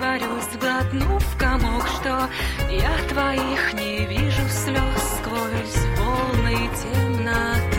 притворюсь, сглотнув комок, что я твоих не вижу слез сквозь волны темноты.